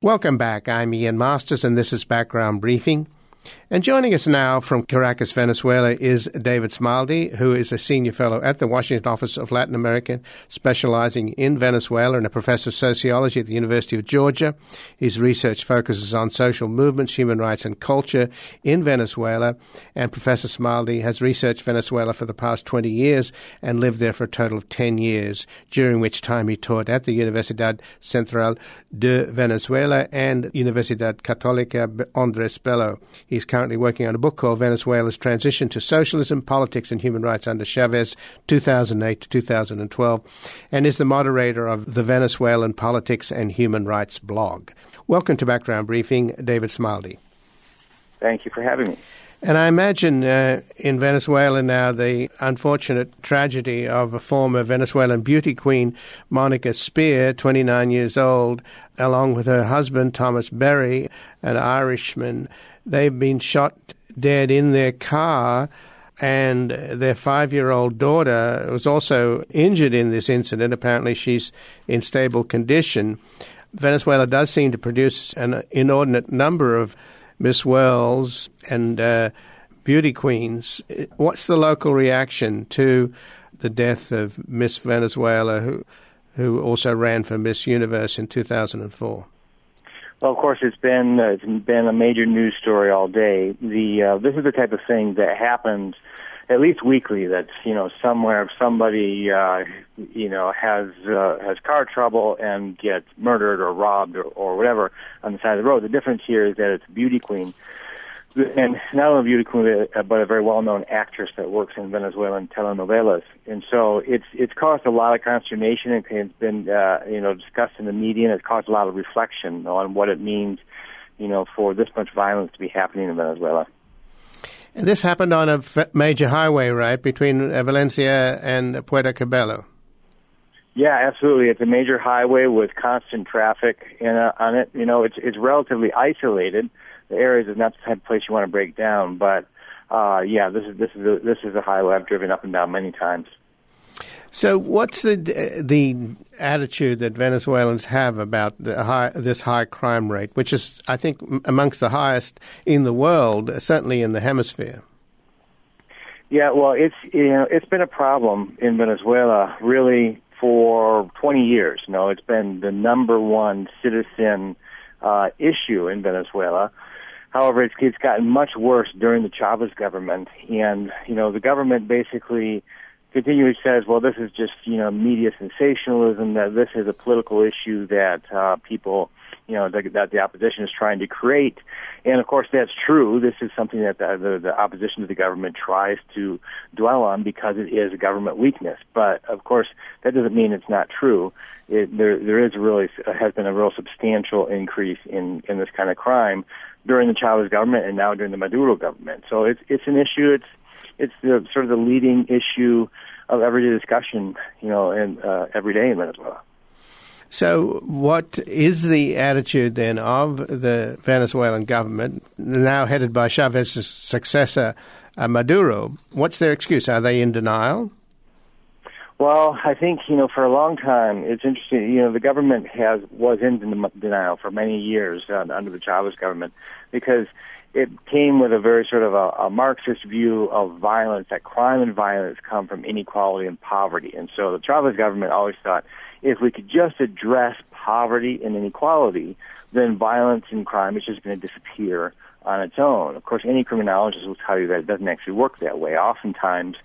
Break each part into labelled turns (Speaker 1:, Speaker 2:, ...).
Speaker 1: Welcome back. I'm Ian Masters, and this is Background Briefing. And joining us now from Caracas, Venezuela, is David Smaldi, who is a senior fellow at the Washington Office of Latin America, specializing in Venezuela, and a professor of sociology at the University of Georgia. His research focuses on social movements, human rights, and culture in Venezuela. And Professor Smaldi has researched Venezuela for the past 20 years and lived there for a total of 10 years, during which time he taught at the Universidad Central de Venezuela and Universidad Católica Andrés Bello. He's currently working on a book called Venezuela's Transition to Socialism, Politics and Human Rights under Chavez, 2008 to 2012, and is the moderator of the Venezuelan Politics and Human Rights blog. Welcome to Background Briefing, David Smaldi.
Speaker 2: Thank you for having me.
Speaker 1: And I imagine in Venezuela now the unfortunate tragedy of a former Venezuelan beauty queen, Monica Spear, 29 years old, along with her husband, Thomas Berry, an Irishman. They've been shot dead in their car, and their 5-year-old daughter was also injured in this incident. Apparently she's in stable condition. Venezuela does seem to produce an inordinate number of Miss Worlds and beauty queens. What's the local reaction to the death of Miss Venezuela, who also ran for Miss Universe in 2004?
Speaker 2: Well, of course, it's been a major news story all day. This is the type of thing that happens at least weekly. That's somewhere somebody has car trouble and gets murdered or robbed or whatever on the side of the road. The difference here is that it's a beauty queen, and not only a beauty queen, but a very well-known actress that works in Venezuelan telenovelas. And so it's caused a lot of consternation. It's been discussed in the media, and it's caused a lot of reflection on what it means, for this much violence to be happening in Venezuela.
Speaker 1: And this happened on a major highway, right, between Valencia and Puerto Cabello?
Speaker 2: Yeah, absolutely. It's a major highway with constant traffic on it. It's relatively isolated. The area is not the type of place you want to break down, but this is a highway I've driven up and down many times.
Speaker 1: So, what's the attitude that Venezuelans have about this high crime rate, which is, I think, amongst the highest in the world, certainly in the hemisphere?
Speaker 2: Yeah, well, it's been a problem in Venezuela really for 20 years. It's been the number one citizen issue in Venezuela. However, it's gotten much worse during the Chavez government, and the government basically continually says, well, this is just media sensationalism, that this is a political issue that people that the opposition is trying to create. And of course that's true. This is something that the opposition to the government tries to dwell on because it is a government weakness. But of course that doesn't mean it's not true. There has been a real substantial increase in this kind of crime during the Chavez government and now during the Maduro government. So it's an issue. It's the sort of the leading issue of everyday discussion, and every day in Venezuela.
Speaker 1: So what is the attitude then of the Venezuelan government, now headed by Chavez's successor, Maduro? What's their excuse? Are they in denial?
Speaker 2: Well, I think, for a long time, it's interesting, the government was in denial for many years under the Chavez government because it came with a very sort of a Marxist view of violence, that crime and violence come from inequality and poverty. And so the Chavez government always thought if we could just address poverty and inequality, then violence and crime is just going to disappear on its own. Of course, any criminologist will tell you that it doesn't actually work that way. Oftentimes,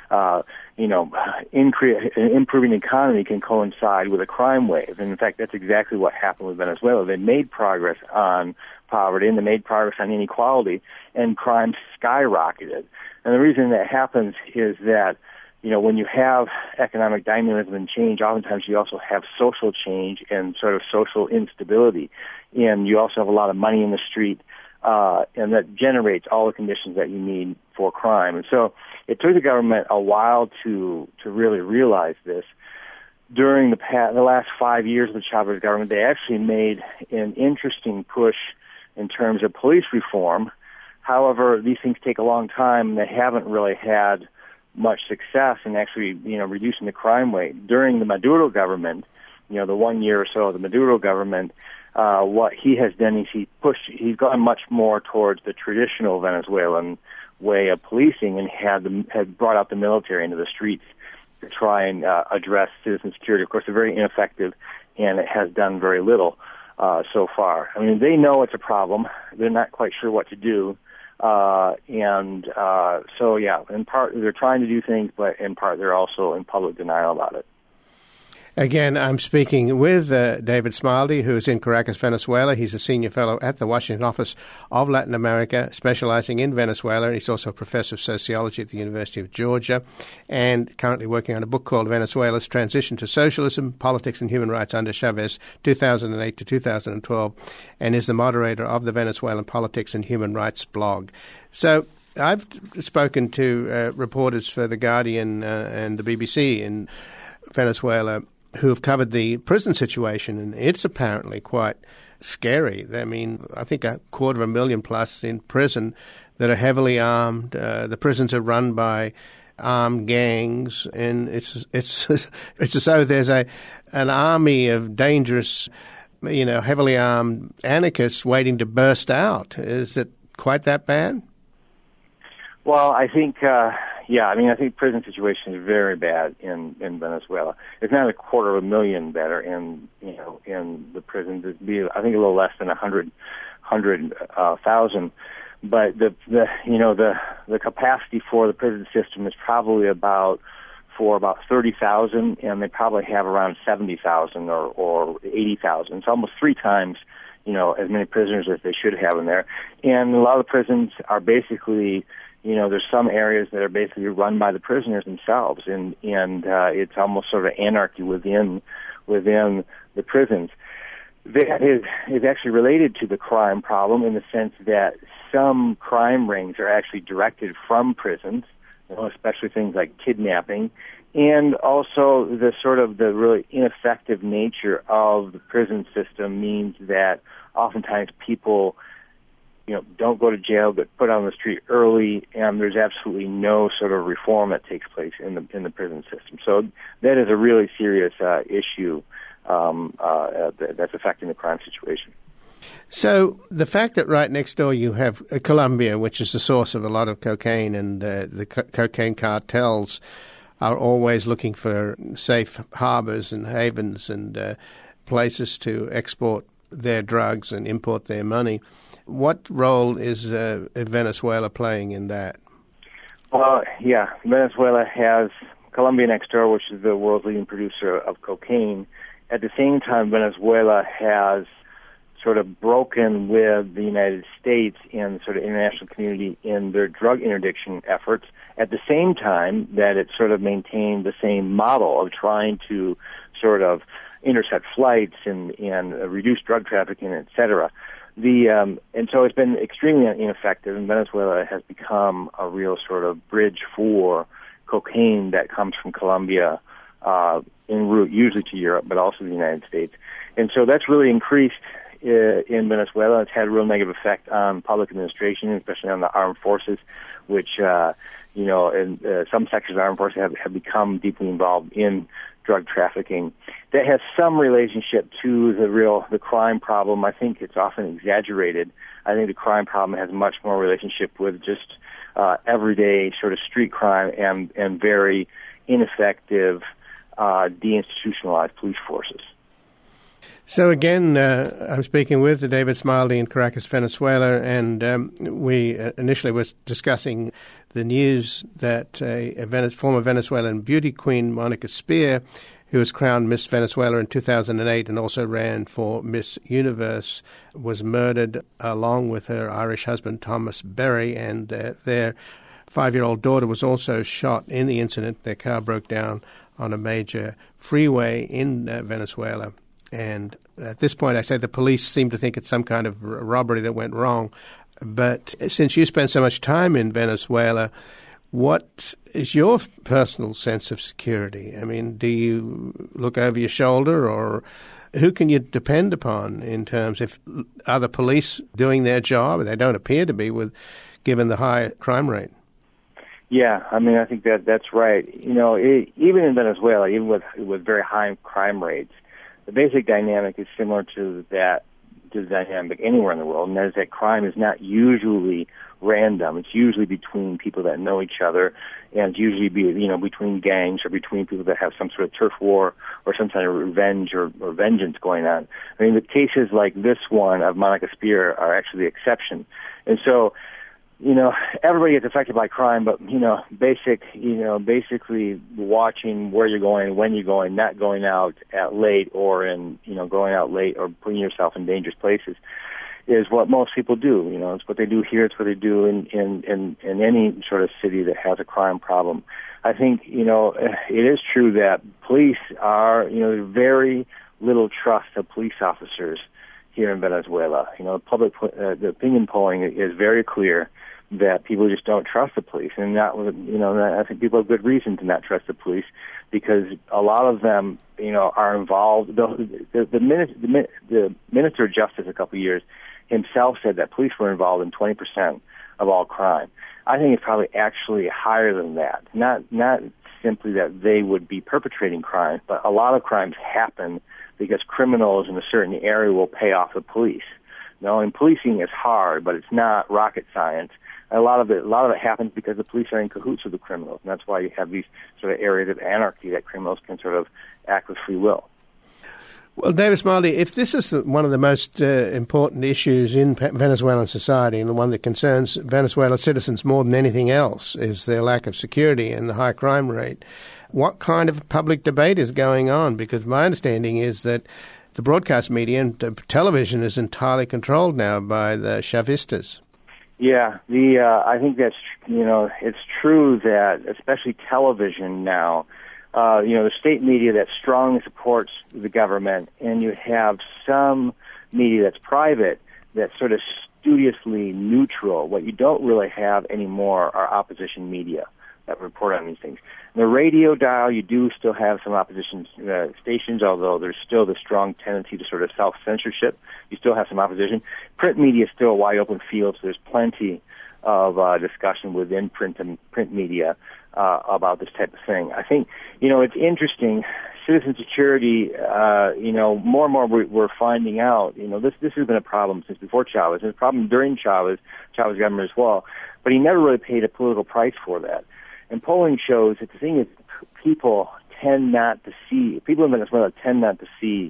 Speaker 2: improving the economy can coincide with a crime wave. And in fact, that's exactly what happened with Venezuela. They made progress on poverty and they made progress on inequality, and crime skyrocketed. And the reason that happens is that, when you have economic dynamism and change, oftentimes you also have social change and sort of social instability. And you also have a lot of money in the street, and that generates all the conditions that you need for crime. And so it took the government a while to really realize this. During the last 5 years of the Chavez government, they actually made an interesting push in terms of police reform. However, these things take a long time, and they haven't really had much success in actually, reducing the crime rate. During the Maduro government, the 1 year or so of the Maduro government, what he has done is he's gone much more towards the traditional Venezuelan way of policing and had brought out the military into the streets to try and address citizen security. Of course, they're very ineffective, and it has done very little so far. I mean, they know it's a problem. They're not quite sure what to do. So, yeah, in part they're trying to do things, but in part they're also in public denial about it.
Speaker 1: Again, I'm speaking with David Smildy, who is in Caracas, Venezuela. He's a senior fellow at the Washington Office of Latin America, specializing in Venezuela. He's also a professor of sociology at the University of Georgia and currently working on a book called Venezuela's Transition to Socialism, Politics and Human Rights under Chavez, 2008 to 2012, and is the moderator of the Venezuelan Politics and Human Rights blog. So I've spoken to reporters for The Guardian and the BBC in Venezuela who have covered the prison situation, and it's apparently quite scary. I mean, I think 250,000 plus in prison that are heavily armed. The prisons are run by armed gangs, and it's as though there's an army of dangerous, heavily armed anarchists waiting to burst out. Is it quite that bad?
Speaker 2: Well, I think, I think prison situation is very bad in Venezuela. It's not 250,000 that are in the prisons. It'd be, I think, a little less than 100,000. But the capacity for the prison system is probably about 30,000, and they probably have around 70,000 or 80,000. It's almost 3 times, as many prisoners as they should have in there. And a lot of the prisons are basically, there's some areas that are basically run by the prisoners themselves, and it's almost sort of anarchy within the prisons. That is actually related to the crime problem in the sense that some crime rings are actually directed from prisons, especially things like kidnapping, and also the really ineffective nature of the prison system means that oftentimes people don't go to jail, but put on the street early, and there's absolutely no sort of reform that takes place in the prison system. So that is a really serious issue that's affecting the crime situation.
Speaker 1: So the fact that right next door you have Colombia, which is the source of a lot of cocaine, and the cocaine cartels are always looking for safe harbors and havens and places to export their drugs and import their money. What role is Venezuela playing in that?
Speaker 2: Well, yeah, Venezuela has Colombia next door, which is the world's leading producer of cocaine. At the same time, Venezuela has sort of broken with the United States and sort of international community in their drug interdiction efforts, at the same time that it sort of maintained the same model of trying to sort of intercept flights and reduce drug trafficking, et cetera. And so it's been extremely ineffective, and Venezuela has become a real sort of bridge for cocaine that comes from Colombia en route usually to Europe, but also the United States. And so that's really increased in Venezuela. It's had a real negative effect on public administration, especially on the armed forces, which, some sections of the armed forces have become deeply involved in drug trafficking. That has some relationship to the crime problem. I think it's often exaggerated. I think the crime problem has much more relationship with just everyday sort of street crime and very ineffective deinstitutionalized police forces.
Speaker 1: So again, I'm speaking with David Smildy in Caracas, Venezuela, and we initially was discussing the news that a former Venezuelan beauty queen, Monica Spear, who was crowned Miss Venezuela in 2008 and also ran for Miss Universe, was murdered along with her Irish husband, Thomas Berry, and their 5-year-old daughter was also shot in the incident. Their car broke down on a major freeway in Venezuela. And at this point, I say the police seem to think it's some kind of robbery that went wrong. But since you spend so much time in Venezuela, what is your personal sense of security? I mean, do you look over your shoulder, or who can you depend upon in terms of other police doing their job? They don't appear to be, given the high crime rate.
Speaker 2: Yeah, I mean, I think that's right. Even in Venezuela, even with very high crime rates, the basic dynamic is similar to that to the dynamic anywhere in the world, and that is that crime is not usually random. It's usually between people that know each other, and it's usually between gangs or between people that have some sort of turf war or some kind of revenge or vengeance going on. I mean, the cases like this one of Monica Spear are actually the exception. And so, everybody gets affected by crime, but, basically watching where you're going, when you're going, not going out at late or going out late or putting yourself in dangerous places is what most people do. It's what they do here. It's what they do in any sort of city that has a crime problem. I think, it is true that police are, very little trust of police officers here in Venezuela. The opinion polling is very clear that people just don't trust the police, and I think people have good reason to not trust the police because a lot of them, are involved. The Minister of Justice a couple of years himself said that police were involved in 20% of all crime. I think it's probably actually higher than that. Not simply that they would be perpetrating crime, but a lot of crimes happen because criminals in a certain area will pay off the police. And policing is hard, but it's not rocket science. A lot of it happens because the police are in cahoots with the criminals, and that's why you have these sort of areas of anarchy that criminals can sort of act with free will.
Speaker 1: Well, David Smildy, if this is one of the most important issues in Venezuelan society and the one that concerns Venezuela citizens more than anything else is their lack of security and the high crime rate, what kind of public debate is going on? Because my understanding is that the broadcast media and television is entirely controlled now by the Chavistas.
Speaker 2: Yeah, I think that's, it's true that especially television now, the state media that strongly supports the government, and you have some media that's private that's sort of studiously neutral. What you don't really have anymore are opposition media that report on these things. In the radio dial, you do still have some opposition stations, although there's still the strong tendency to sort of self-censorship. You still have some opposition. Print media is still a wide open field, so there's plenty of discussion within print media about this type of thing. I think, it's interesting. Citizen security, more and more we're finding out, this has been a problem since before Chavez. It's a problem during Chavez government as well. But he never really paid a political price for that. And polling shows that the thing is people in Venezuela tend not to see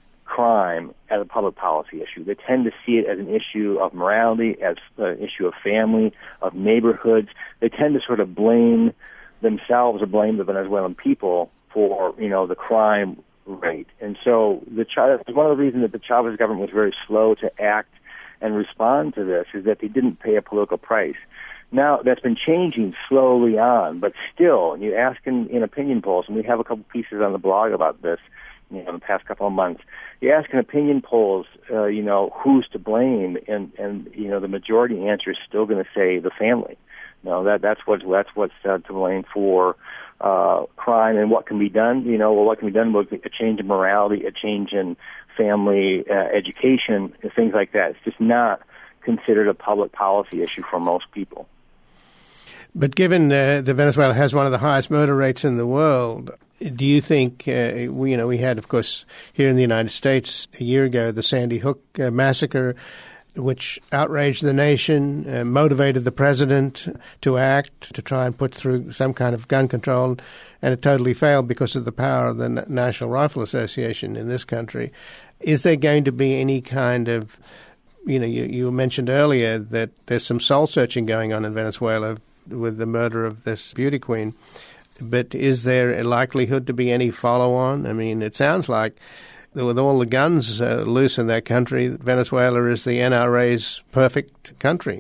Speaker 2: crime as a public policy issue. They tend to see it as an issue of morality, as an issue of family, of neighborhoods. They tend to sort of blame themselves or blame the Venezuelan people for, the crime rate. And so one of the reasons that the Chavez government was very slow to act and respond to this is that they didn't pay a political price. Now, that's been changing slowly on, but still, you ask in opinion polls, and we have a couple pieces on the blog about this, in the past couple of months. You ask in opinion polls, who's to blame, and the majority answer is still going to say the family. That's what's to blame for crime and what can be done. What can be done with a change in morality, a change in family education, and things like that. It's just not considered a public policy issue for most people.
Speaker 1: But given that Venezuela has one of the highest murder rates in the world, do you think, we had, of course, here in the United States a year ago, the Sandy Hook massacre, which outraged the nation, motivated the president to act, to try and put through some kind of gun control, and it totally failed because of the power of the National Rifle Association in this country. Is there going to be any kind of, you mentioned earlier that there's some soul-searching going on in Venezuela with the murder of this beauty queen, but is there a likelihood to be any follow-on? I mean, it sounds like with all the guns loose in that country, Venezuela is the NRA's perfect country.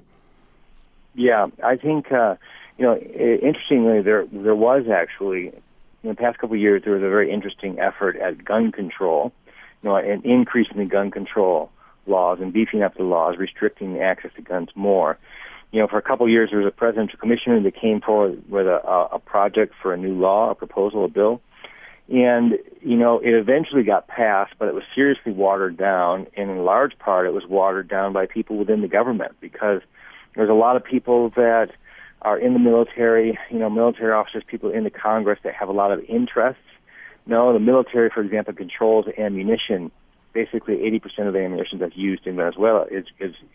Speaker 2: Yeah, I think, interestingly, there was actually, in the past couple of years, there was a very interesting effort at gun control, and increasing the gun control laws and beefing up the laws, restricting the access to guns more. For a couple of years, there was a presidential commissioner that came forward with a project for a new law, a proposal, a bill. And, it eventually got passed, but it was seriously watered down. And in large part, it was watered down by people within the government because there's a lot of people that are in the military, military officers, people in the Congress that have a lot of interests. The military, for example, controls ammunition basically 80% of the ammunition that's used in Venezuela is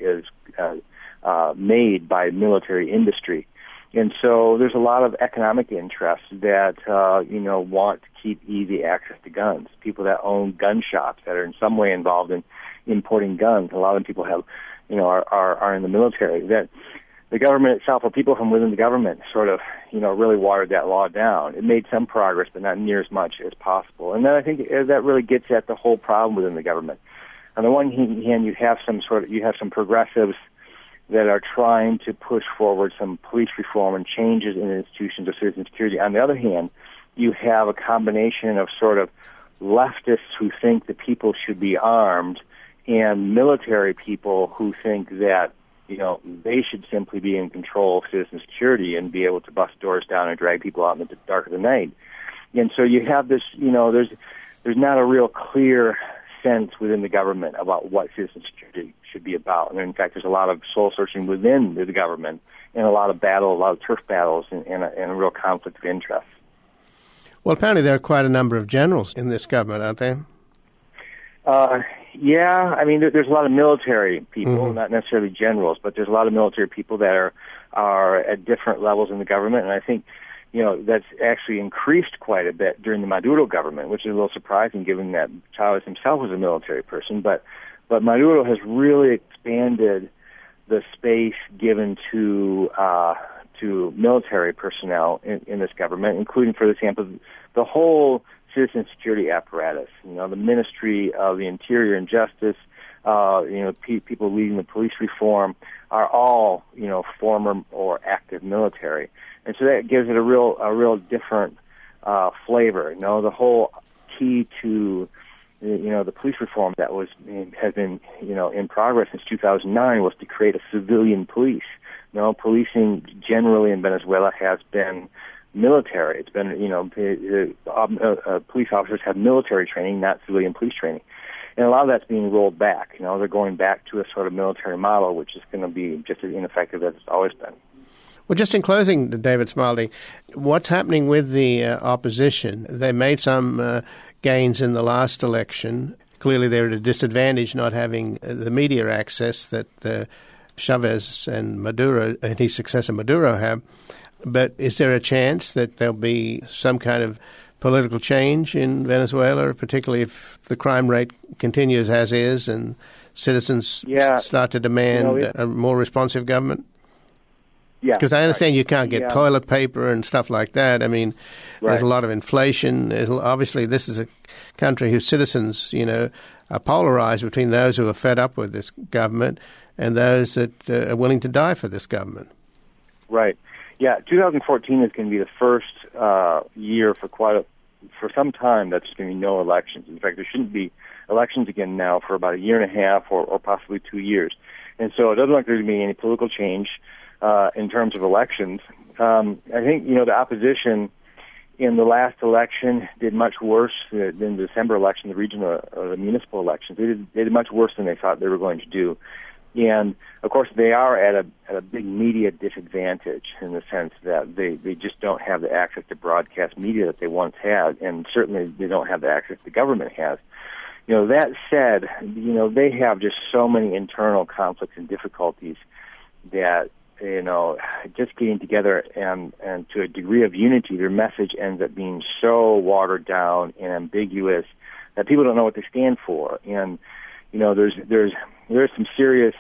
Speaker 2: made by military industry. And so there's a lot of economic interests that, want to keep easy access to guns. People that own gun shops that are in some way involved in importing guns. A lot of people have, are in the military. That the government itself, or people from within the government, sort of, really watered that law down. It made some progress, but not near as much as possible. And then I think that really gets at the whole problem within the government. On the one hand, you have some progressives that are trying to push forward some police reform and changes in institutions of citizen security. On the other hand, you have a combination of sort of leftists who think that people should be armed and military people who think that, they should simply be in control of citizen security and be able to bust doors down and drag people out in the dark of the night. And so you have this, there's not a real clear sense within the government about what citizen security should be about. And in fact, there's a lot of soul searching within the government and a lot of turf battles and a real conflict of interest.
Speaker 1: Well, apparently there are quite a number of generals in this government, aren't there?
Speaker 2: Yeah, I mean, there's a lot of military people, not necessarily generals, but there's a lot of military people that are at different levels in the government, and I think, that's actually increased quite a bit during the Maduro government, which is a little surprising given that Chavez himself was a military person, but Maduro has really expanded the space given to military personnel in this government, including, for example, the whole citizen security apparatus. The Ministry of the Interior and Justice, people leading the police reform are all, former or active military, and so that gives it a real different flavor. The whole key to the police reform that has been in progress since 2009 was to create a civilian police. Policing generally in Venezuela has been military. It's been, police officers have military training, not civilian police training. And a lot of that's being rolled back. They're going back to a sort of military model, which is going to be just as ineffective as it's always been.
Speaker 1: Well, just in closing, David Smaldey, what's happening with the opposition? They made some gains in the last election. Clearly they're at a disadvantage not having the media access that Chavez and Maduro and his successor Maduro have. But is there a chance that there'll be some kind of political change in Venezuela, particularly if the crime rate continues as is and citizens start to demand a more responsive government?
Speaker 2: Yeah,
Speaker 1: because I understand you can't get toilet paper and stuff like that. I mean, there's a lot of inflation. Obviously, this is a country whose citizens, are polarized between those who are fed up with this government and those that are willing to die for this government.
Speaker 2: Right. Yeah, 2014 is going to be the first year for some time that there's going to be no elections. In fact, there shouldn't be elections again now for about a year and a half or possibly 2 years. And so it doesn't look like there's going to be any political change in terms of elections. I think, the opposition in the last election did much worse than the December election, the regional or the municipal elections. They did much worse than they thought they were going to do. And, of course, they are at a big media disadvantage in the sense that they just don't have the access to broadcast media that they once had, and certainly they don't have the access the government has. That said, they have just so many internal conflicts and difficulties that, just getting together and to a degree of unity, their message ends up being so watered down and ambiguous that people don't know what they stand for. And, there's some serious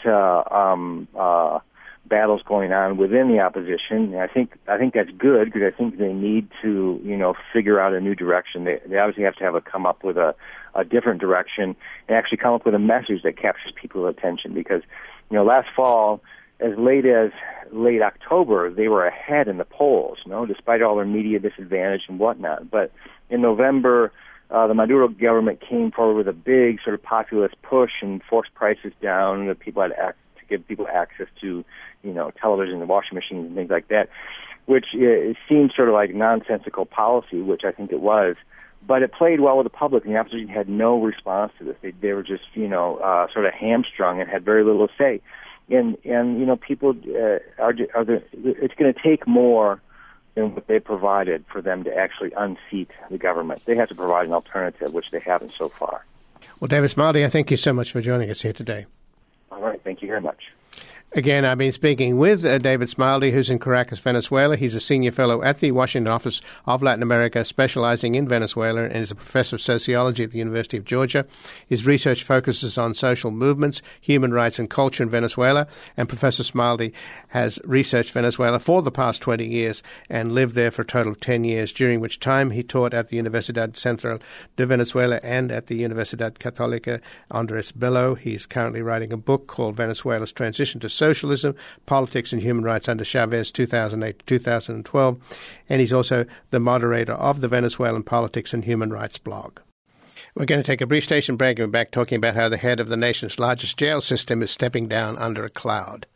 Speaker 2: battles going on within the opposition. And I think that's good because I think they need to, figure out a new direction. They obviously have to come up with a different direction and actually come up with a message that captures people's attention. Because, last fall, as late October, they were ahead in the polls, despite all their media disadvantage and whatnot. But in November, the Maduro government came forward with a big sort of populist push and forced prices down. That people had to give people access to, television and washing machines and things like that, which it seemed sort of like nonsensical policy, which I think it was. But it played well with the public, and the opposition had no response to this. They were just, sort of hamstrung and had very little to say. And people it's going to take more than what they provided for them to actually unseat the government. They have to provide an alternative, which they haven't so far.
Speaker 1: Well, David Smaldi, I thank you so much for joining us here today.
Speaker 2: All right. Thank you very much.
Speaker 1: Again, I've been speaking with David Smaldi, who's in Caracas, Venezuela. He's a senior fellow at the Washington Office of Latin America, specializing in Venezuela, and is a professor of sociology at the University of Georgia. His research focuses on social movements, human rights, and culture in Venezuela. And Professor Smaldi has researched Venezuela for the past 20 years and lived there for a total of 10 years, during which time he taught at the Universidad Central de Venezuela and at the Universidad Católica Andrés Bello. He's currently writing a book called Venezuela's Transition to Socialism, Politics and Human Rights under Chavez, 2008 to 2012, and he's also the moderator of the Venezuelan Politics and Human Rights blog. We're going to take a brief station break and we're back talking about how the head of the nation's largest jail system is stepping down under a cloud.